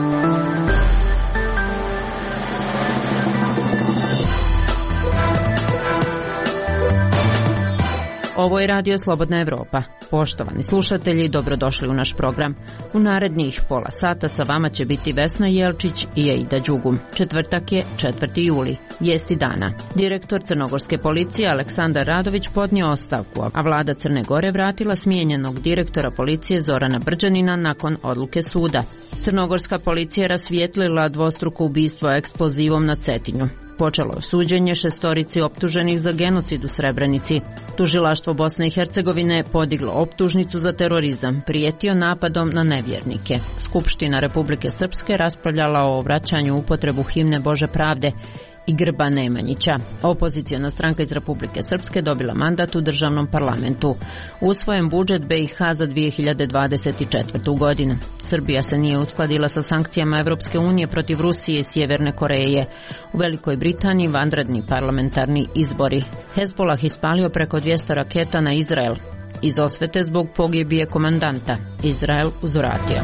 Ovo je Radio Slobodna Evropa. Poštovani slušatelji, dobrodošli u naš program. U narednih pola sata sa vama će biti Vesna Jelčić i Aida Đugum. Četvrtak je 4. juli. Vijesti dana. Direktor crnogorske policije Aleksandar Radović podnio ostavku, a vlada Crne Gore vratila smijenjenog direktora policije Zorana Brđanina nakon odluke suda. Crnogorska policija rasvijetlila dvostruko ubistvo eksplozivom na Cetinju. Počelo je suđenje šestorici optuženih za genocid u Srebrenici. Tužilaštvo Bosne i Hercegovine je podiglo optužnicu za terorizam, prijetio napadom na nevjernike. Skupština Republike Srpske raspravljala o vraćanju upotrebu himne Bože pravde i grba Nemanjića. Opoziciona stranka iz Republike Srpske dobila mandat u državnom parlamentu. Usvojen budžet BiH za 2024. godinu. Srbija se nije uskladila sa sankcijama Evropske unije protiv Rusije i Sjeverne Koreje. U Velikoj Britaniji vanredni parlamentarni izbori. Hezbolah ispalio preko 200 raketa na Izrael. Iz osvete zbog pogibije komandanta. Izrael uzvratio.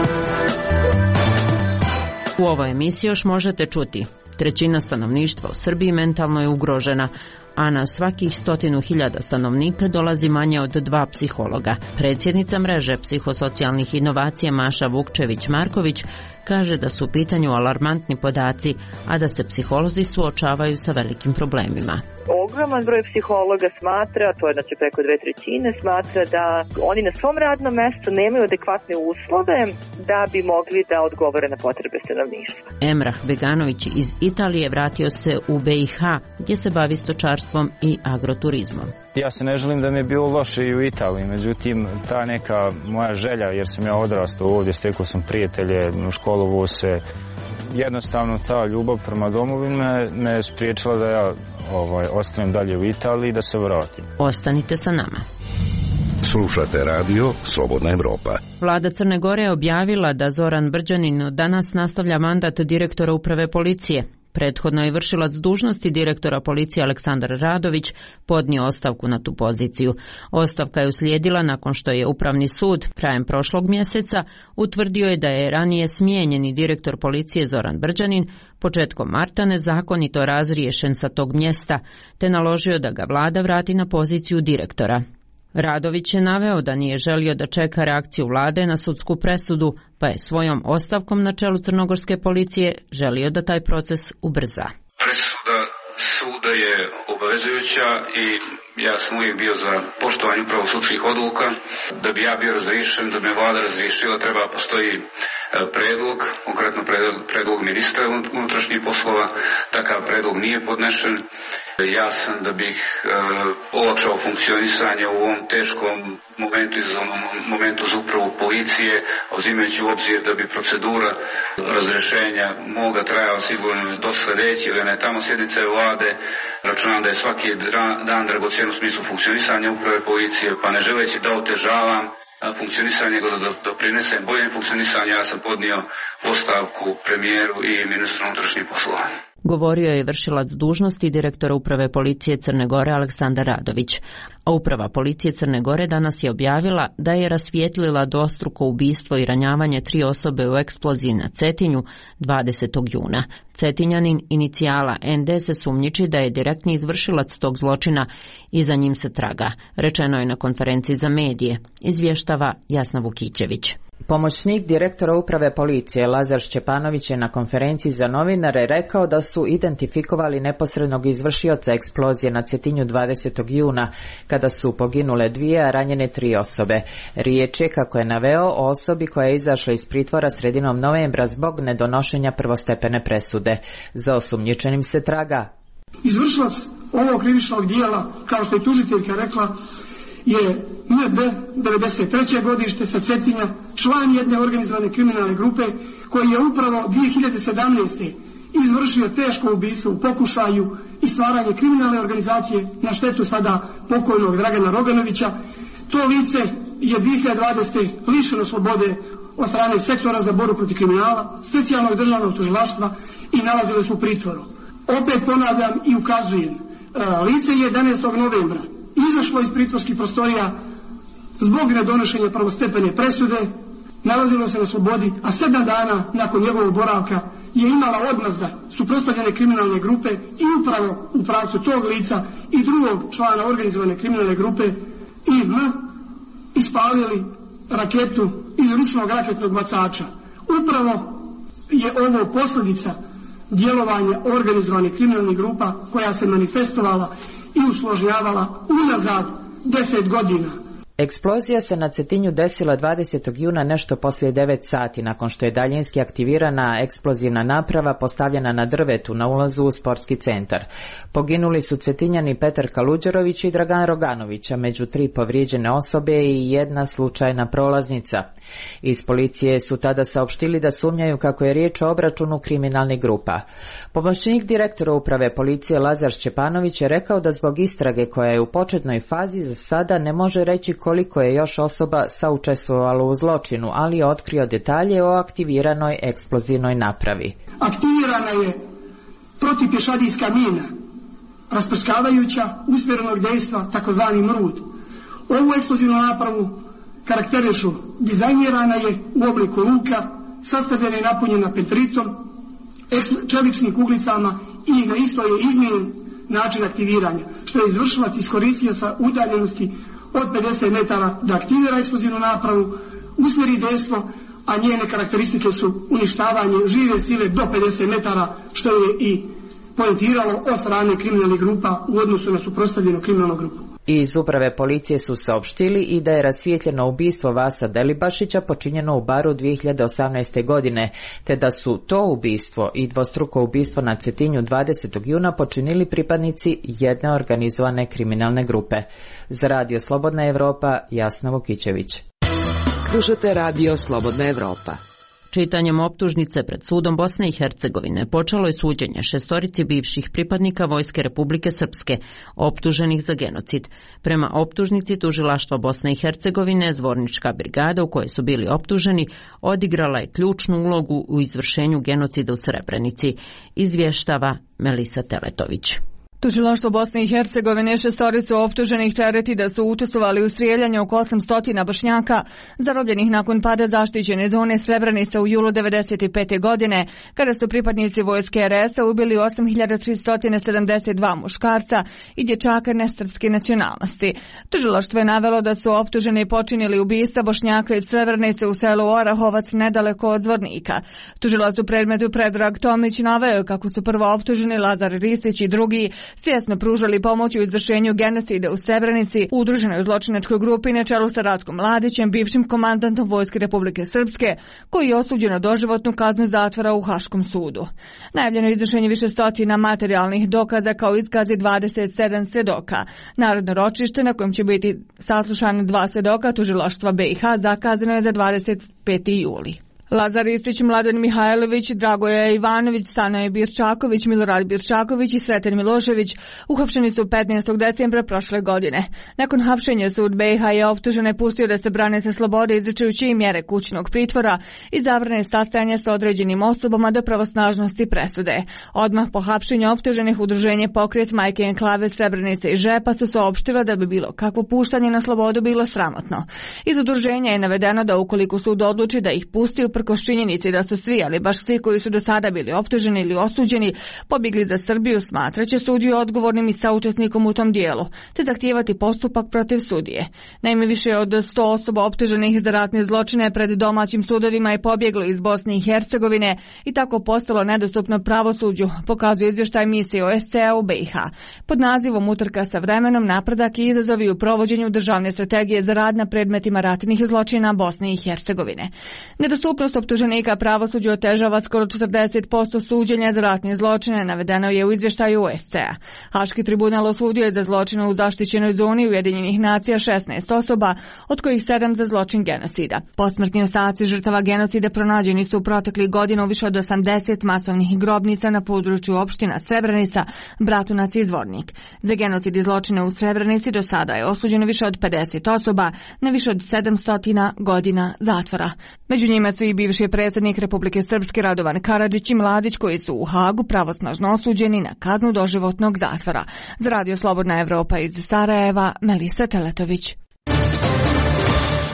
U ovoj emisiji još možete čuti: trećina stanovništva u Srbiji mentalno je ugrožena, a na svakih 100.000 stanovnika dolazi manje od 2 psihologa. Predsjednica mreže psihosocijalnih inovacija Maša Vukčević-Marković kaže da su u pitanju alarmantni podaci, a da se psiholozi suočavaju sa velikim problemima. Ogroman broj psihologa smatra, to je znači preko 2/3, smatra da oni na svom radnom mjestu nemaju adekvatne uslove da bi mogli da odgovore na potrebe stanovništva. Emrah Beganović iz Italije vratio se u BiH, gdje se bavi stočarstvom i agroturizmom. Ja se ne želim da mi je bilo loše i u Italiji, međutim ta neka moja želja, jer sam ja odrastao ovdje, stekao sam prijatelje, školovo se, jednostavno ta ljubav prema domovini me je spriječila da ja ostanem dalje u Italiji i da se vratim. Ostanite sa nama. Slušate radio Slobodna Evropa. Vlada Crne Gore je objavila da Zoran Brđanin danas nastavlja mandat direktora uprave policije. Prethodno je vršilac dužnosti direktora policije Aleksandar Radović podnio ostavku na tu poziciju. Ostavka je uslijedila nakon što je Upravni sud krajem prošlog mjeseca utvrdio je da je ranije smijenjeni direktor policije Zoran Brđanin početkom marta nezakonito razriješen sa tog mjesta, te naložio da ga vlada vrati na poziciju direktora. Radović je naveo da nije želio da čeka reakciju vlade na sudsku presudu, pa je svojom ostavkom na čelu crnogorske policije želio da taj proces ubrza. Presuda suda je obavezujuća i ja sam uvijek bio za poštovanje upravo sudskih odluka. Da bi ja bio razriješen, da bi me vlada razriješila, treba postoji predlog, konkretno predlog ministra unutrašnjih poslova. Takav predlog nije podnešen. Ja sam, da bih olakšao funkcionisanje u ovom teškom momentu, izazovnom momentu za upravu policije, uzimajući u obzir da bi procedura razrješenja moga trajala sigurno do sljedeće ili ne tamo sjednice vlade. Računam da je svaki dan dragocjen u smislu funkcionisanja uprave policije, pa ne želeći da otežavam funkcionisanje, nego da doprinesem boljem funkcionisanju, ja sam podnio ostavku premijeru i ministru unutrašnjih poslova. Govorio je vršilac dužnosti direktora uprave policije Crne Gore Aleksandar Radović. A uprava policije Crne Gore danas je objavila da je rasvijetlila dvostruko ubistvo i ranjavanje 3 osobe u eksploziji na Cetinju 20. juna. Cetinjanin inicijala ND se sumnjiči da je direktni izvršilac tog zločina i za njim se traga, rečeno je na konferenciji za medije, izvještava Jasna Vukićević. Pomoćnik direktora uprave policije Lazar Šćepanović je na konferenciji za novinare rekao da su identifikovali neposrednog izvršioca eksplozije na Cetinju 20. juna, kada su poginule 2, a ranjene 3 osobe. Riječ je, kako je naveo, o osobi koja je izašla iz pritvora sredinom novembra zbog nedonošenja prvostepene presude. Za osumnjičenim se traga. Izvršilac ovog krivičnog dijela, kao što je tužiteljka rekla, je ND 93. godište sa Cetinja, član jedne organizovane kriminalne grupe koji je upravo 2017. izvršio teško ubistvo u pokušaju i stvaranje kriminalne organizacije na štetu sada pokojnog Dragana Roganovića. To lice je 2020. lišeno slobode od strane sektora za borbu protiv kriminala, specijalnog državnog tužilaštva i nalazilo se u pritvoru. Opet ponavljam i ukazujem, lice je 11. novembra izašlo iz pritvorskih prostorija zbog nedonošenja prvostepene presude, nalazilo se na slobodi, a 7 dana nakon njegovog boravka je imala odmazda suprotstavljene kriminalne grupe i upravo u pravcu tog lica i drugog člana organizovane kriminalne grupe IM ispalili raketu iz ručnog raketnog bacača. Upravo je ovo posljedica djelovanja organizovanih kriminalnih grupa koja se manifestovala i usložnjavala unazad 10 godina. Eksplozija se na Cetinju desila 20. juna nešto poslije 9 sati nakon što je daljinski aktivirana eksplozivna naprava postavljena na drvetu na ulazu u sportski centar. Poginuli su Cetinjani Petar Kaluđerović i Dragan Roganović, a među 3 povrijeđene osobe i 1 slučajna prolaznica. Iz policije su tada saopštili da sumnjaju kako je riječ o obračunu kriminalnih grupa. Pomoćnik direktora uprave policije Lazar Šćepanović je rekao da zbog istrage koja je u početnoj fazi za sada ne može reći koliko je još osoba saučestvovalo u zločinu, ali je otkrio detalje o aktiviranoj eksplozivnoj napravi. Aktivirana je protipješadijska mina, rasprskavajuća usmjerenog dejstva, takozvani mrud. Ovu eksplozivnu napravu karakterišu, dizajnirana je u obliku luka, sastavljena i napunjena petritom, čeličnim kuglicama i na isto je izmijenjen način aktiviranja, što je izvršilac iskoristio sa udaljenosti od 50 metara da aktivira eksplozivnu napravu, usmjeri dejstvo, a njene karakteristike su uništavanje žive sile do 50 metara, što je i poentiralo od strane kriminalnih grupa u odnosu na suprotstavljenu kriminalnu grupu. Iz uprave policije su saopštili i da je rasvijetljeno ubistvo Vasa Delibašića počinjeno u Baru 2018. godine, te da su to ubistvo i dvostruko ubistvo na Cetinju 20. juna počinili pripadnici jedne organizovane kriminalne grupe. Za Radio Slobodna Evropa, Jasna Vukićević. Slušate Radio Slobodna Evropa. Čitanjem optužnice pred sudom Bosne i Hercegovine počelo je suđenje 6 bivših pripadnika Vojske Republike Srpske, optuženih za genocid. Prema optužnici tužilaštva Bosne i Hercegovine, Zvornička brigada u kojoj su bili optuženi odigrala je ključnu ulogu u izvršenju genocida u Srebrenici, izvještava Melisa Teletović. Tužilaštvo Bosne i Hercegovine 6 optuženih tereti da su učestvovali u strijeljanju oko 800 Bošnjaka zarobljenih nakon pada zaštićene zone Srebrenica u julu 1995. godine, kada su pripadnici vojske RS-a ubili 8372 muškarca i dječaka nesrpske nacionalnosti. Tužilaštvo je navelo da su optuženi počinili ubistva Bošnjaka iz Srebrenice u selu Orahovac nedaleko od Zvornika. Tužilac u predmetu Predrag Tomić naveo kako su prvo optuženi Lazar Ristić i drugi svjesno pružali pomoć u izvršenju genocida u Srebrenici, udruženoj zločinačkoj grupi na čelu sa Ratkom Mladićem, bivšim komandantom Vojske Republike Srpske, koji je osuđen na doživotnu kaznu zatvora u Haškom sudu. Najavljeno je izvršenje više stotina materijalnih dokaza kao iskazi 27 svjedoka. Narodno ročište na kojem će biti saslušani 2 svjedoka tužilaštva BiH zakazano je za 25. juli. Lazar Ristić, Mladen Mihajlović, Dragoje Ivanović, Stanoje Birčaković, Milorad Birčaković i Sreten Milošević uhapšeni su 15. decembra prošle godine. Nakon hapšenja sud BiH je optužene pustio da se brane sa slobode izričujući im mjere kućnog pritvora i zabrane sastajanja sa određenim osobama do pravosnažnosti presude. Odmah po hapšenju optuženih udruženje Pokret Majke Enklave Srebrenice i Žepa su saopštila da bi bilo kakvo puštanje na slobodu bilo sramotno. Iz udruženja je navedeno da ukoliko sud odluči da ih pusti uprkos činjenici da su svi, ali baš svi koji su do sada bili optuženi ili osuđeni, pobjegli za Srbiju, smatraće sudiju odgovornim i saučesnikom u tom dijelu, te zahtijevati postupak protiv sudije. Naime, više od 100 osoba optuženih za ratne zločine pred domaćim sudovima je pobjeglo iz Bosne i Hercegovine i tako postalo nedostupno pravosuđu, pokazuje izvještaj misije OSCE u BiH. Pod nazivom Utrka sa vremenom, napredak i izazovi u provođenju državne strategije za rad na predmetima ratnih zločina Bosne i Hercegovine. Nedostupnost optuženika pravosuđu otežava skoro 40% suđenja za ratne zločine, navedeno je u izvještaju OSCE-a. Haški tribunal osudio je za zločine u zaštićenoj zoni Ujedinjenih nacija 16 osoba, od kojih 7 za zločin genocida. Posmrtni ostaci žrtava genocida pronađeni su u proteklih godina u više od 80 masovnih grobnica na području opština Srebrenica, Bratunac i Zvornik. Za genocid i zločine u Srebrenici do sada je osuđeno više od 50 osoba na više od 700 godina zatvora. Među njima su i bivši predsjednik Republike Srpske Radovan Karadžić i Mladić, koji su u Hagu pravosnažno osuđeni na kaznu doživotnog zatvora. Za Radio Slobodna Evropa iz Sarajeva, Melisa Teletović.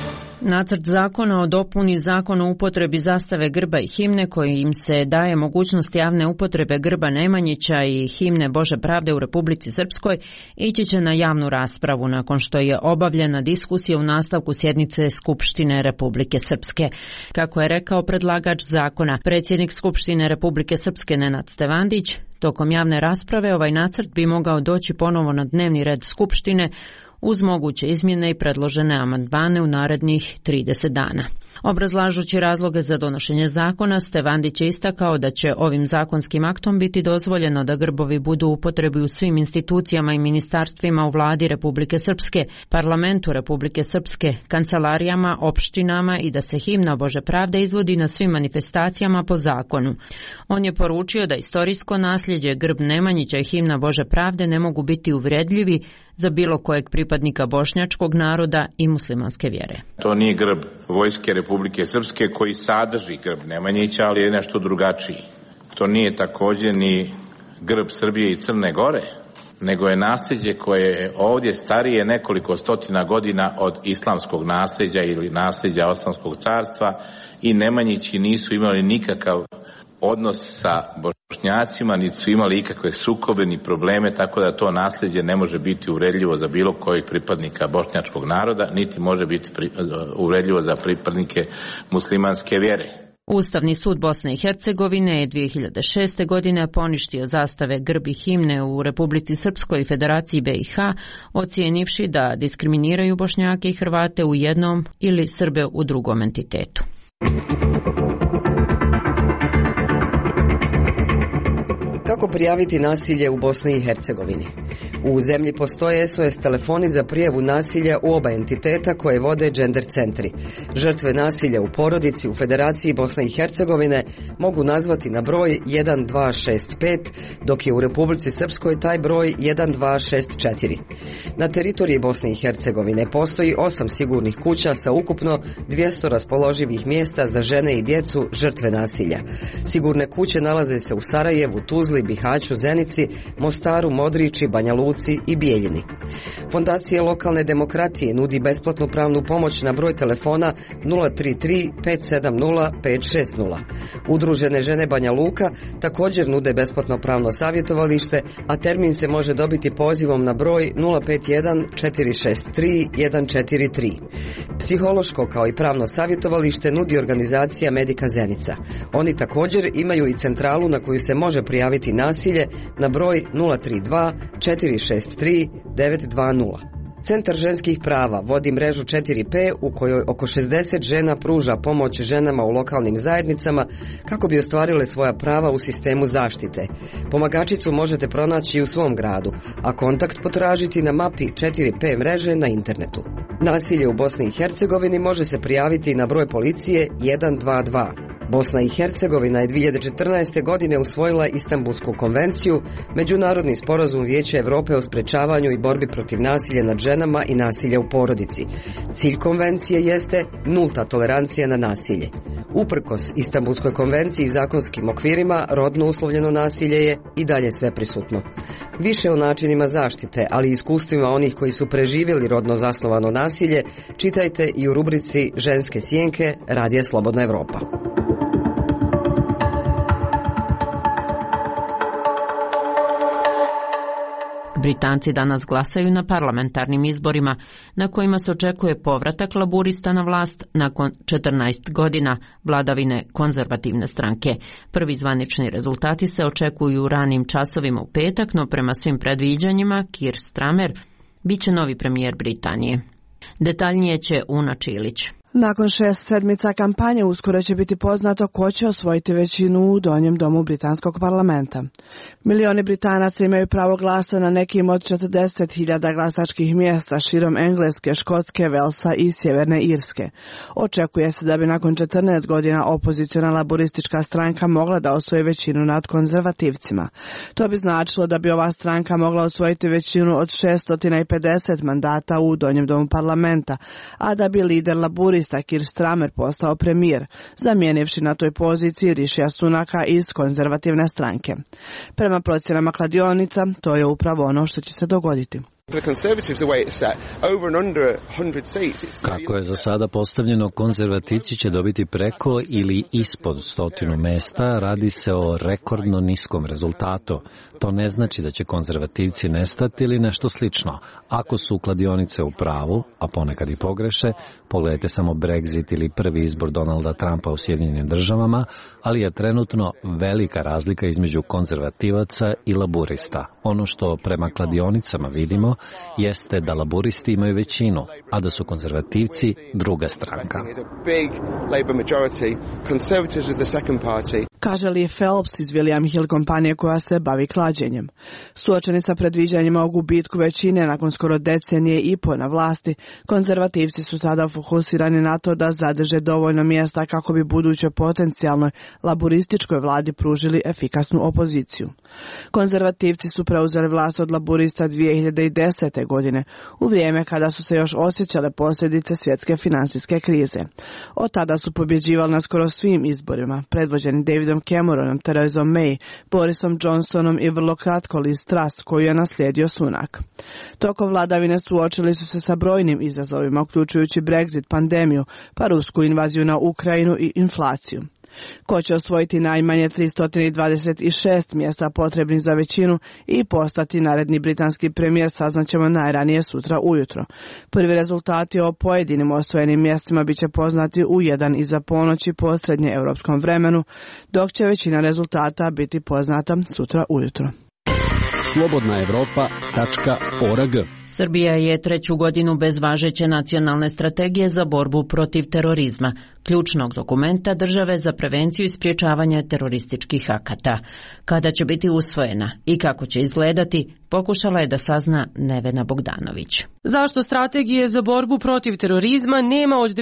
Nacrt zakona o dopuni Zakona o upotrebi zastave, grba i himne kojim se daje mogućnost javne upotrebe grba Nemanjića i himne Bože pravde u Republici Srpskoj ići će na javnu raspravu nakon što je obavljena diskusija u nastavku sjednice Skupštine Republike Srpske. Kako je rekao predlagač zakona, predsjednik Skupštine Republike Srpske Nenad Stevandić, tokom javne rasprave ovaj nacrt bi mogao doći ponovo na dnevni red Skupštine uz moguće izmjene i predložene amandmane u narednih 30 dana. Obrazlažući razloge za donošenje zakona, Stevandić je istakao da će ovim zakonskim aktom biti dozvoljeno da grbovi budu u upotrebi u svim institucijama i ministarstvima u vladi Republike Srpske, parlamentu Republike Srpske, kancelarijama, opštinama i da se himna Bože pravde izvodi na svim manifestacijama po zakonu. On je poručio da istorijsko nasljeđe, grb Nemanjića i himna Bože pravde ne mogu biti uvredljivi za bilo kojeg pripadnika bošnjačkog naroda i muslimanske vjere. To nije grb Vojske Republike Srpske koji sadrži grb Nemanjića, ali je nešto drugačiji. To nije također ni grb Srbije i Crne Gore, nego je nasljeđe koje je ovdje starije nekoliko stotina godina od islamskog nasljeđa ili nasljeđa Osmanskog carstva i Nemanjići nisu imali nikakav odnos sa Bošnjacima, niti su imali ikakve sukobe ni probleme, tako da to nasljeđe ne može biti uvredljivo za bilo kojeg pripadnika bošnjačkog naroda, niti može biti uvredljivo za pripadnike muslimanske vjere. Ustavni sud Bosne i Hercegovine je 2006. godine poništio zastave, grb i himne u Republici Srpskoj i Federaciji BiH, ocijenivši da diskriminiraju Bošnjake i Hrvate u jednom ili Srbe u drugom entitetu. Kako prijaviti nasilje u Bosni i Hercegovini? U zemlji postoje SOS telefoni za prijavu nasilja u oba entiteta koje vode gender centri. Žrtve nasilja u porodici u Federaciji Bosne i Hercegovine mogu nazvati na broj 1265, dok je u Republici Srpskoj taj broj 1264. Na teritoriji Bosne i Hercegovine postoji 8 sigurnih kuća sa ukupno 200 raspoloživih mjesta za žene i djecu žrtve nasilja. Sigurne kuće nalaze se u Sarajevu, Tuzli, Bihaću, Zenici, Mostaru, Modriči, Banja Luci i Bijeljini. Fondacija lokalne demokratije nudi besplatnu pravnu pomoć na broj telefona 033 570 560. Udružene žene Banja Luka također nude besplatno pravno savjetovalište, a termin se može dobiti pozivom na broj 051 463 143. Psihološko kao i pravno savjetovalište nudi organizacija Medika Zenica. Oni također imaju i centralu na koju se može prijaviti nasilje na broj 032 463 920. Centar ženskih prava vodi mrežu 4P u kojoj oko 60 žena pruža pomoć ženama u lokalnim zajednicama kako bi ostvarile svoja prava u sistemu zaštite. Pomagačicu možete pronaći i u svom gradu, a kontakt potražiti na mapi 4P mreže na internetu. Nasilje u Bosni i Hercegovini može se prijaviti na broj policije 122. Bosna i Hercegovina je 2014. godine usvojila Istanbulsku konvenciju, međunarodni sporazum Vijeća Europe o sprečavanju i borbi protiv nasilja nad ženama i nasilja u porodici. Cilj konvencije jeste nulta tolerancija na nasilje. Uprkos Istanbulskoj konvenciji i zakonskim okvirima, rodno uslovljeno nasilje je i dalje sve prisutno. Više o načinima zaštite, ali i iskustvima onih koji su preživjeli rodno zasnovano nasilje, čitajte i u rubrici Ženske sjenke Radija Slobodna Evropa. Britanci danas glasaju na parlamentarnim izborima, na kojima se očekuje povratak laburista na vlast nakon 14 godina vladavine konzervativne stranke. Prvi zvanični rezultati se očekuju u ranim časovima u petak, no prema svim predviđanjima Keir Starmer biće novi premijer Britanije. Detaljnije će Una Čilić. Nakon 6 sedmica kampanje uskoro će biti poznato ko će osvojiti većinu u donjem domu britanskog parlamenta. Milioni Britanaca imaju pravo glasa na nekim od 40.000 glasačkih mjesta širom Engleske, Škotske, Velsa i Sjeverne Irske. Očekuje se da bi nakon 14 godina opoziciona laburistička stranka mogla da osvoji većinu nad konzervativcima. To bi značilo da bi ova stranka mogla osvojiti većinu od 650 mandata u donjem domu parlamenta, a da bi lider laburista Keir Starmer postao premijer, zamijenivši na toj poziciji Rišija Sunaka iz konzervativne stranke. Prema procjenama kladionica, to je upravo ono što će se dogoditi. Kako je za sada postavljeno, konzervativci će dobiti preko ili ispod 100 mesta, radi se o rekordno niskom rezultatu. To ne znači da će konzervativci nestati ili nešto slično. Ako su kladionice u pravu, a ponekad i pogreše, pogledajte samo Brexit ili prvi izbor Donalda Trumpa u Sjedinjenim državama, ali je trenutno velika razlika između konzervativaca i laburista. Ono što prema kladionicama vidimo jeste da laburisti imaju većinu, a da su konzervativci druga stranka. Kaže Lee Phelps iz William Hill kompanije koja se bavi klađenjem. Suočeni sa predviđanjima o gubitku većine nakon skoro decenije i po na vlasti, konzervativci su tada fokusirani na to da zadrže dovoljno mjesta kako bi budućoj potencijalnoj laburističkoj vladi pružili efikasnu opoziciju. Konzervativci su preuzeli vlast od laburista 2010. godine, u vrijeme kada su se još osjećale posljedice svjetske financijske krize. Od tada su pobjeđivali na skoro svim izborima, predvođeni Davidom Cameronom, Theresom May, Borisom Johnsonom i vrlo kratko Liz Truss, koju je naslijedio Sunak. Tokom vladavine suočili su se sa brojnim izazovima, uključujući Brexit, pandemiju, pa rusku invaziju na Ukrajinu i inflaciju. Ko će osvojiti najmanje 326 mjesta potrebnih za većinu i postati naredni britanski premijer saznaćemo najranije sutra ujutro. Prvi rezultati o pojedinim osvojenim mjestima bit će poznati u 1 iza ponoći po srednje europskom vremenu, dok će većina rezultata biti poznata sutra ujutro. slobodnaevropa.org. Srbija je 3. godinu bez važeće nacionalne strategije za borbu protiv terorizma, ključnog dokumenta države za prevenciju i sprječavanje terorističkih akata. Kada će biti usvojena i kako će izgledati, pokušala je da sazna Nevena Bogdanović. Zašto strategije za borbu protiv terorizma nema od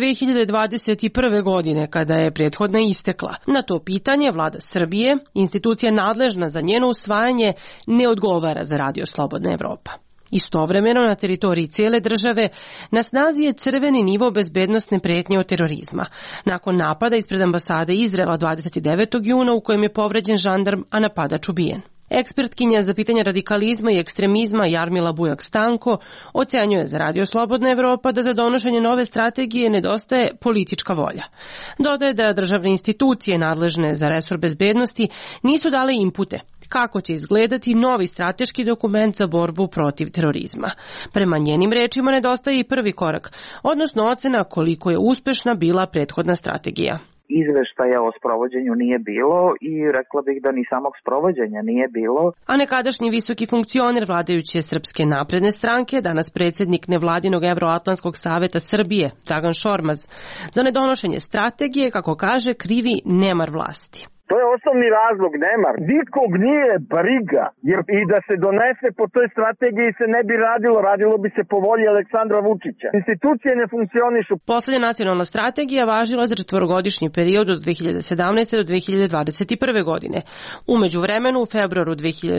2021. godine, kada je prethodna istekla? Na to pitanje vlada Srbije, institucija nadležna za njeno usvajanje, ne odgovara za Radio Slobodna Evropa. Istovremeno na teritoriji cijele države na snazi je crveni nivo bezbednosne prijetnje od terorizma. Nakon napada ispred ambasade Izraela 29. juna u kojem je povređen žandarm, a napadač ubijen. Ekspertkinja za pitanje radikalizma i ekstremizma Jarmila Bujak-Stanko ocenjuje za Radio Slobodna Evropa da za donošenje nove strategije nedostaje politička volja. Dodaje da državne institucije nadležne za resor bezbednosti nisu dale inpute kako će izgledati novi strateški dokument za borbu protiv terorizma. Prema njenim rečima nedostaje i prvi korak, odnosno ocena koliko je uspešna bila prethodna strategija. Izveštaja o sprovođenju nije bilo i rekla bih da ni samog sprovođenja nije bilo. A nekadašnji visoki funkcioner vladajuće Srpske napredne stranke, danas predsjednik nevladinog Evroatlantskog saveta Srbije, Dragan Šormaz, za nedonošenje strategije, kako kaže, krivi nemar vlasti. To je osnovni razlog, nemar. Nikog nije briga, jer i da se donese po toj strategiji se ne bi radilo bi se po volji Aleksandra Vučića. Institucije ne funkcionišu. Poslednja nacionalna strategija važila za 4-godišnji period od 2017. do 2021. godine. U međuvremenu, u februaru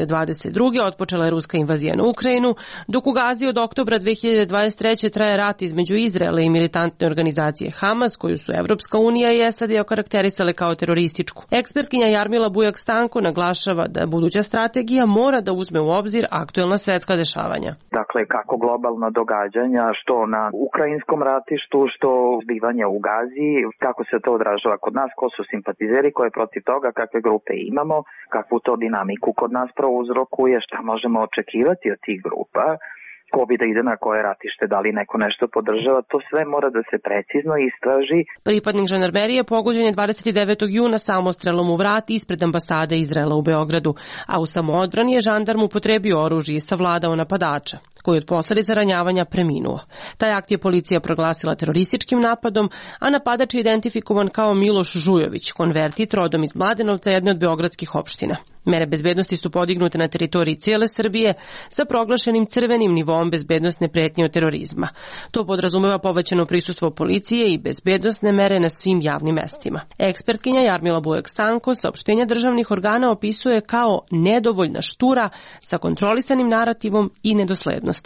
2022. otpočela je ruska invazija na Ukrajinu, dok u Gazi od oktobra 2023. traje rat između Izraela i militantne organizacije Hamas, koju su Evropska unija i SAD okarakterisale kao terorističku. Ekspertkinja Jarmila Bujak-Stanko naglašava da buduća strategija mora da uzme u obzir aktuelna svetska dešavanja. Dakle, kako globalna događanja, što na ukrajinskom ratištu, što zbivanja u Gazi, kako se to odražava kod nas, ko su simpatizeri, ko je protiv toga, kakve grupe imamo, kakvu to dinamiku kod nas prouzrokuje, šta možemo očekivati od tih grupa, ko bi da ide na koje ratište, da li neko nešto podržava, to sve mora da se precizno istraži. Pripadnik žandarmerije pogođen je 29. juna samostrelom u vrat ispred ambasade Izraela u Beogradu, a u samoodbrani je žandarm upotrebio oružje i savladao napadača, koji od posljedica ranjavanja preminuo. Taj akt je policija proglasila terorističkim napadom, a napadač je identifikovan kao Miloš Žujović, konvertit rodom iz Mladenovca, jedne od beogradskih opština. Mere bezbednosti su podignute na teritoriji cijele Srbije sa proglašenim crvenim nivom bezbednosne prijetnje od terorizma. To podrazumeva povećano prisustvo policije i bezbednosne mere na svim javnim mestima. Ekspertkinja Jarmila Bujak-Stanko saopštenja državnih organa opisuje kao nedovoljna štura sa kontrolisanim narativom i nedoslednostima.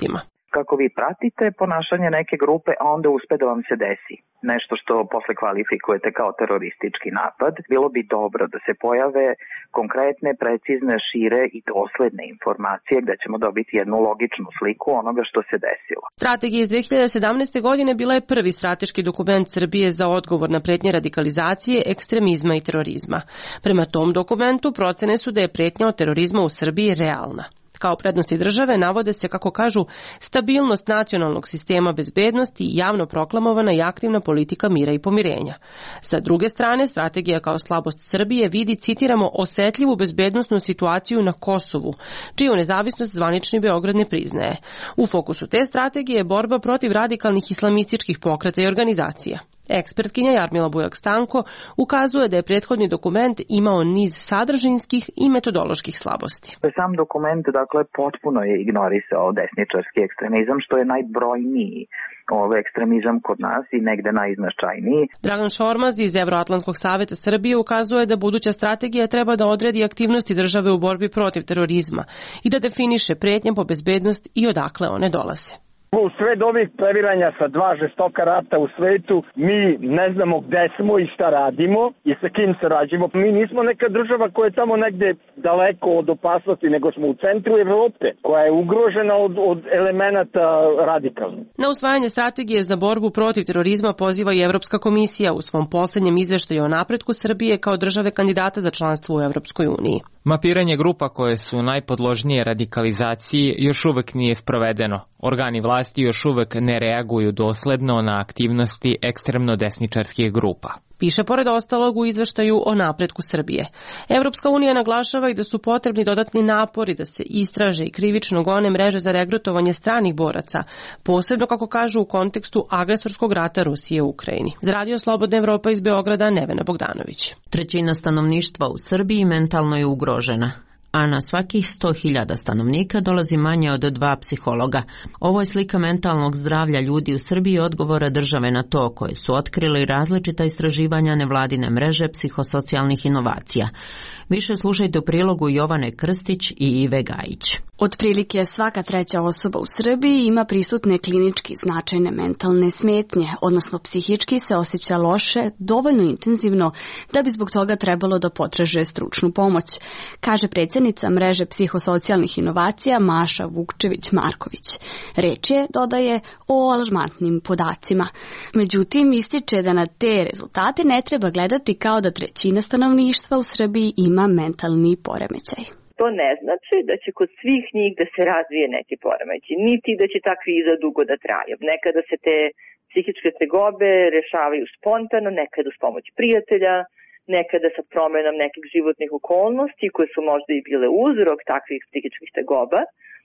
kako vi pratite ponašanje neke grupe, a onda uspe da vam se desi nešto što posle kvalifikujete kao teroristički napad. Bilo bi dobro da se pojave konkretne, precizne, šire i dosledne informacije gde ćemo dobiti jednu logičnu sliku onoga što se desilo. Strategija iz 2017. godine bila je prvi strateški dokument Srbije za odgovor na pretnje radikalizacije, ekstremizma i terorizma. Prema tom dokumentu procene su da je pretnja od terorizma u Srbiji realna. Kao prednosti države navode se, kako kažu, stabilnost nacionalnog sistema bezbednosti i javno proklamovana i aktivna politika mira i pomirenja. Sa druge strane, strategija kao slabost Srbije vidi, citiramo, osetljivu bezbednosnu situaciju na Kosovu, čiju nezavisnost zvanični Beograd ne priznaje. U fokusu te strategije je borba protiv radikalnih islamističkih pokreta i organizacija. Ekspertkinja Jarmila Bujak-Stanko ukazuje da je prethodni dokument imao niz sadržinskih i metodoloških slabosti. Sam dokument, dakle, potpuno je ignorisao desničarski ekstremizam, što je najbrojniji ekstremizam kod nas i negde najznačajniji. Dragan Šormaz iz Evroatlantskog saveta Srbije ukazuje da buduća strategija treba da odredi aktivnosti države u borbi protiv terorizma i da definiše pretnje po bezbednost i odakle one dolaze. U sred ovih previranja sa dva žestoka rata u svetu, mi ne znamo gde smo i šta radimo i sa kim sarađujemo. Mi nismo neka država koja je tamo negde daleko od opasnosti, nego smo u centru Evrope, koja je ugrožena od elemenata radikalnih. Na usvajanje strategije za borbu protiv terorizma poziva i Evropska komisija u svom poslednjem izveštaju o napretku Srbije kao države kandidata za članstvo u Evropskoj uniji. Mapiranje grupa koje su najpodložnije radikalizaciji još uvek nije sprovedeno. Organi vlasti još uvek ne reaguju dosledno na aktivnosti ekstremno desničarskih grupa. Piše pored ostalog u izveštaju o napretku Srbije. Evropska unija naglašava i da su potrebni dodatni napori da se istraže i krivično gone mreže za regrutovanje stranih boraca, posebno, kako kažu, u kontekstu agresorskog rata Rusije u Ukrajini. Za Radio Slobodna Evropa iz Beograda, Nevena Bogdanović. Trećina stanovništva u Srbiji mentalno je ugrožena, a na svakih 100.000 stanovnika dolazi manje od 2 psihologa. Ovo je slika mentalnog zdravlja ljudi u Srbiji, odgovora države na to, koje su otkrili različita istraživanja nevladine mreže psihosocijalnih inovacija. Više slušajte u prilogu Jovane Krstić i Ive Gajić. Otprilike svaka treća osoba u Srbiji ima prisutne klinički značajne mentalne smetnje, odnosno psihički se osjeća loše, dovoljno intenzivno da bi zbog toga trebalo da potraže stručnu pomoć, kaže predsjednica mreže psihosocijalnih inovacija Maša Vukčević-Marković. Reč je, dodaje, o alarmantnim podacima. Međutim, ističe da na te rezultate ne treba gledati kao da trećina stanovništva u Srbiji ima mentalni poremećaj. To ne znači da će kod svih njih da se razvije neki poremećaj, niti da će ta kriza dugo da traje. Nekada se te psihičke tegobe rešavaju spontano, nekada uz pomoć prijatelja, nekada sa promenom nekih životnih okolnosti koje su možda i bile uzrok takvih psihičkih tegoba,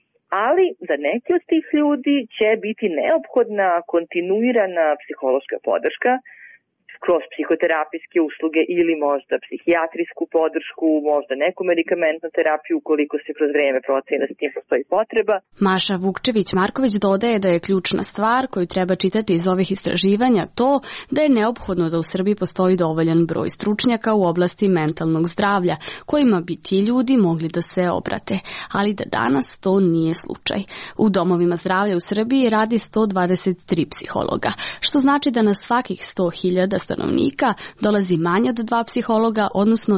ali za neki od tih ljudi će biti neophodna kontinuirana psihološka podrška kroz psihoterapijske usluge ili možda psihijatrijsku podršku, možda neku medikamentnu terapiju ukoliko se kroz vreme proceni da s tim postoji potreba. Maša Vukčević-Marković dodaje da je ključna stvar koju treba čitati iz ovih istraživanja to da je neophodno da u Srbiji postoji dovoljan broj stručnjaka u oblasti mentalnog zdravlja kojima bi ti ljudi mogli da se obrate, ali da danas to nije slučaj. U domovima zdravlja u Srbiji radi 123 psihologa, što znači da na svakih 100.000 stanovnika dolazi manje od 2 psihologa, odnosno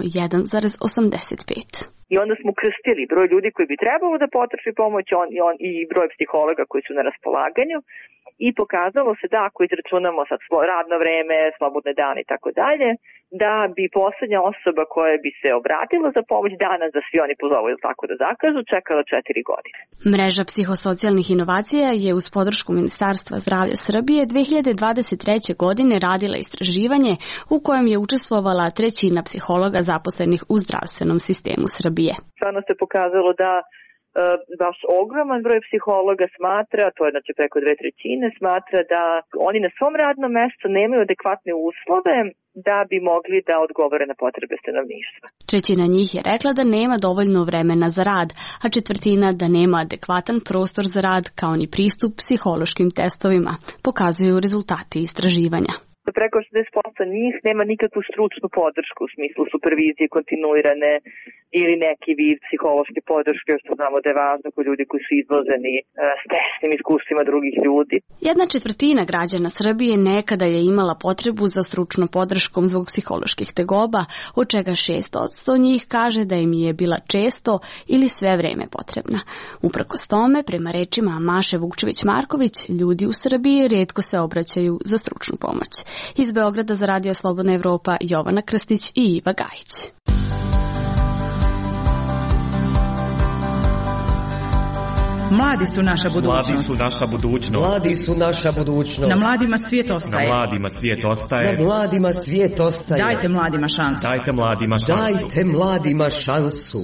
1,85. I onda smo krstili broj ljudi koji bi trebalo da potraži pomoć i broj psihologa koji su na raspolaganju i pokazalo se da ako izračunamo sad radno vreme, slobodne dane i tako dalje, da bi poslednja osoba koja bi se obratila za pomoć danas, da svi oni pozovu ili tako da zakažu, čekala 4 godine. Mreža psihosocijalnih inovacija je uz podršku Ministarstva zdravlja Srbije 2023. godine radila istraživanje u kojem je učestvovala trećina psihologa zaposlenih u zdravstvenom sistemu Srbije. Stvarno se pokazalo da baš ogroman broj psihologa smatra, to je znači preko 2/3, smatra da oni na svom radnom mestu nemaju adekvatne uslove da bi mogli da odgovore na potrebe stanovništva. Trećina njih je rekla da nema dovoljno vremena za rad, a četvrtina da nema adekvatan prostor za rad kao ni pristup psihološkim testovima, pokazuju rezultati istraživanja. Preko 60% njih nema nikakvu stručnu podršku u smislu supervizije kontinuirane ili neki vid psihološke podrške, što znamo da je važno kod ljudi koji su izloženi stresnim iskustvima drugih ljudi. 1/4 građana Srbije nekada je imala potrebu za stručnom podrškom zbog psiholoških tegoba, od čega 6% njih kaže da im je bila često ili sve vreme potrebna. Uprkos tome, prema rečima Maše Vukčević-Marković, ljudi u Srbiji rijetko se obraćaju za stručnu pomoć. Iz Beograda za Radio Slobodna Evropa, Jovana Krstić i Iva Gajić. Mladi su naša budućnost. Mladi su naša budućnost. Mladi su naša budućnost. Na mladima svijet ostaje. Na mladima svijet ostaje. Na mladima svijet ostaje. Dajte mladima šansu. Dajte mladima šansu. Dajte mladima šansu.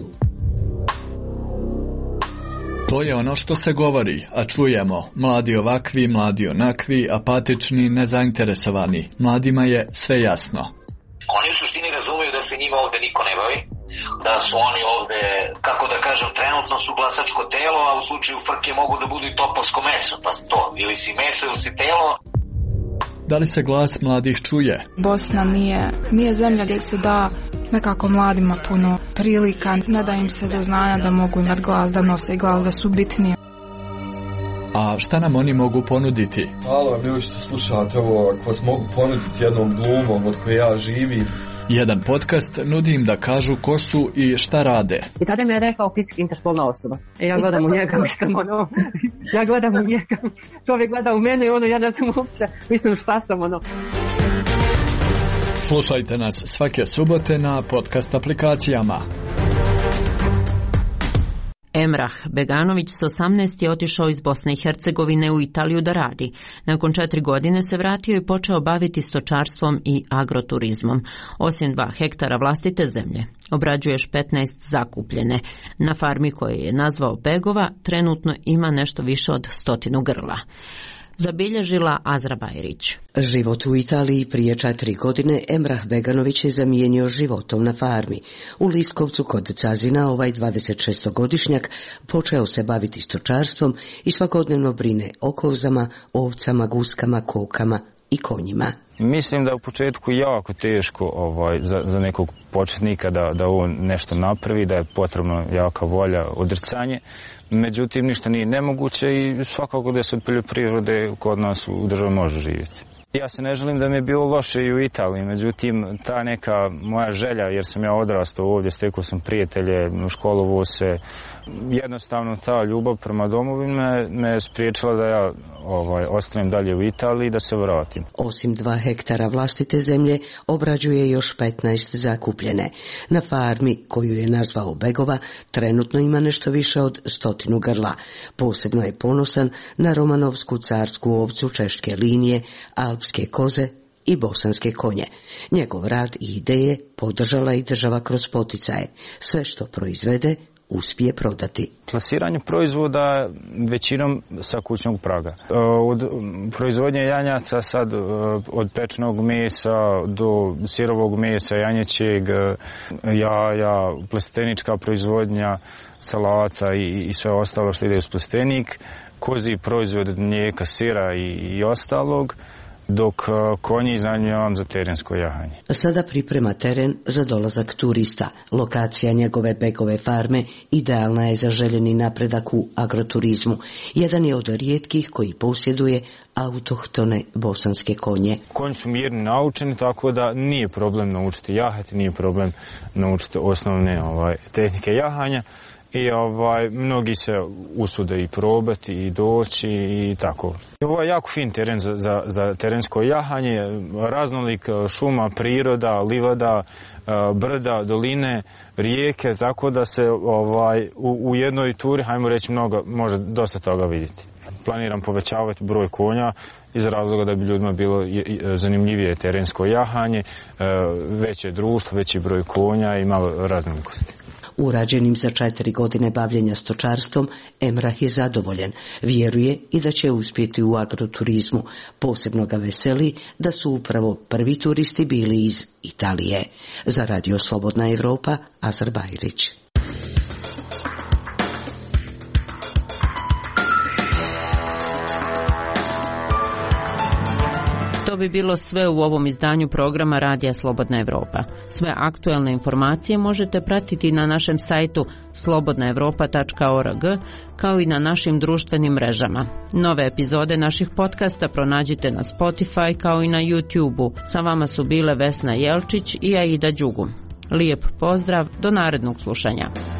To je ono što se govori, a čujemo. Mladi ovakvi, mladi onakvi, apatični, nezainteresovani. Mladima je sve jasno. Oni u suštini razumiju da se njima ovde niko ne bavi, da su oni ovde, kako da kažem, trenutno su glasačko telo, a u slučaju frke mogu da budu i topovsko meso, pa to, ili si meso ili si telo. Da li se glas mladih čuje? Bosna nije zemlja gdje se da nekako mladima puno prilika, ne da im se do znanja da mogu imati glas, da nose glas, da su bitniji. A šta nam oni mogu ponuditi? Hvala vam ljudi što slušate ovo, ako vas mogu ponuditi jednom glumom od koje ja živim. Jedan podcast nudi im da kažu ko su i šta rade. I tada mi je rekao fizički interspolna osoba. Ja gledam u njega, mislim ja gledam u njega. Čovjek gleda u mene i ja ne znam uopće, mislim šta sam Slušajte nas svake subote na podcast aplikacijama. Emrah Beganović s 18 je otišao iz Bosne i Hercegovine u Italiju da radi. Nakon 4 godine se vratio i počeo baviti stočarstvom i agroturizmom. Osim 2 hektara vlastite zemlje, obrađuje još 15 zakupljene. Na farmi koju je nazvao Begova trenutno ima nešto više od 100 grla. Zabilježila Azra Bajrić. Život u Italiji prije 4 godine Emrah Beganović je zamijenio životom na farmi. U Liskovcu kod Cazina ovaj 26-godišnjak počeo se baviti stočarstvom i svakodnevno brine o kozama, ovcama, guskama, kokama i konjima. Mislim da u početku jako teško za nekog početnika da on nešto napravi, da je potrebno jaka volja, odricanje. Međutim, ništa nije nemoguće i svakako da se od poljoprivrede kod nas u državi može živjeti. Ja se ne želim da mi je bilo loše i u Italiji, međutim, ta neka moja želja, jer sam ja odrastao ovdje, stekao sam prijatelje, školovo se, jednostavno ta ljubav prema domovini me spriječila da ja ostanem dalje u Italiji i da se vratim. Osim 2 hektara vlastite zemlje, obrađuje još 15 zakupljene. Na farmi, koju je nazvao Begova, trenutno ima nešto više od 100 grla. Posebno je ponosan na romanovsku carsku ovcu češke linije, alpske koze i bosanske konje. Njegov rad i ideje podržala i država kroz poticaje. Sve što proizvede uspije prodati. Plasiranje proizvoda većinom sa kućnog praga. Od proizvodnje janjaca sad od pečenog mesa do sirovog mesa, janjećeg, jaja, plastenička proizvodnja, salata i sve ostalo što ide uz plastenik, kozji proizvod od mlijeka, sira i ostalog, dok konji iznajmljujem za terensko jahanje. Sada priprema teren za dolazak turista. Lokacija njegove Begove farme idealna je za željeni napredak u agroturizmu. Jedan je od rijetkih koji posjeduje autohtone bosanske konje. Konji su mirni naučeni, tako da nije problem naučiti jahati, nije problem naučiti osnovne tehnike jahanja. I mnogi se usude i probati i doći i tako. Ovo je jako fin teren za terensko jahanje, raznolik šuma, priroda, livada, brda, doline, rijeke, tako da se u jednoj turi, hajmo reći, može dosta toga vidjeti. Planiram povećavati broj konja iz razloga da bi ljudima bilo zanimljivije terensko jahanje, veće društvo, veći broj konja i malo raznolikosti. Urađenim za 4 godine bavljenja stočarstvom, Emrah je zadovoljan. Vjeruje i da će uspjeti u agroturizmu. Posebno ga veseli da su upravo prvi turisti bili iz Italije. Za Radio Slobodna Evropa, Azar Bajrić. bi bilo sve u ovom izdanju programa Radija Slobodna Evropa. Sve aktuelne informacije možete pratiti na našem sajtu slobodnaevropa.org, kao i na našim društvenim mrežama. Nove epizode naših podcasta pronađite na Spotify kao i na YouTube-u. Sa vama su bile Vesna Jelčić i Aida Đugum. Lijep pozdrav, do narednog slušanja.